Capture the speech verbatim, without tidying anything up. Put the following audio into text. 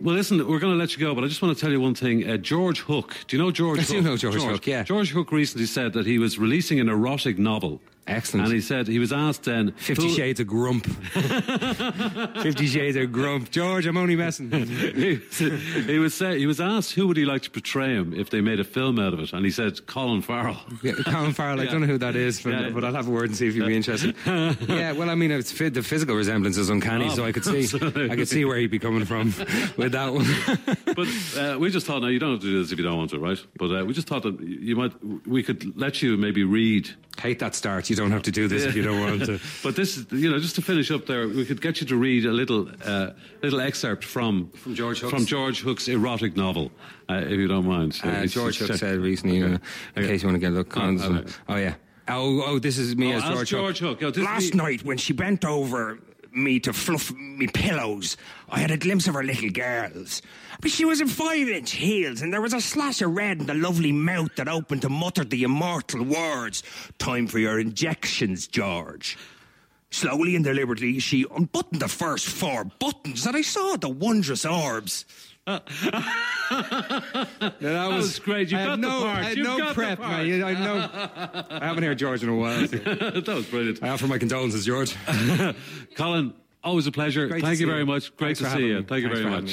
Well, listen, we're going to let you go, but I just want to tell you one thing. Uh, George Hook, do you know George I Hook? do know George, George Hook, yeah. George Hook recently said that he was releasing an erotic novel. Excellent. And he said, he was asked then... Fifty who, Shades of Grump. Fifty Shades of Grump. George, I'm only messing. he, he, was say, he was asked who would he like to portray him if they made a film out of it. And he said, Colin Farrell. Yeah, Colin Farrell, I Yeah. don't know who that is, but, Yeah. but I'll have a word and see if you'd be interested. Yeah, well, I mean, it's, the physical resemblance is uncanny, Oh, so I could see absolutely. I could see where he'd be coming from with that one. But uh, we just thought, no, you don't have to do this if you don't want to, right? But uh, we just thought that you might, we could let you maybe read... Hate that start. You don't have to do this if you don't want to. But this is, you know, just to finish up there, we could get you to read a little uh, little excerpt from From George Hook's? from George Hook's erotic novel, uh, if you don't mind. Uh, It's George just- Hook said recently, uh, in Okay. case you want to get a look. Colin's, Oh, okay. oh, yeah. Oh, oh, this is me Oh, as as George, George Hook. Oh, this is Last me- night when she bent over me to fluff me pillows, I had a glimpse of her little girls. But she was in five-inch heels, and there was a slash of red in the lovely mouth that opened to mutter the immortal words, "Time for your injections, George." Slowly and deliberately, she unbuttoned the first four buttons, and I saw the wondrous orbs. that, That was great. You I got had the no, part. I had You no got the prep, part. man. I know. I haven't heard George in a while. So. That was brilliant. I offer my condolences, George. Colin, always a pleasure. Great to Thank you see very you. much. Great Thanks to for see having you. me. Thank you Thanks very for much. having me.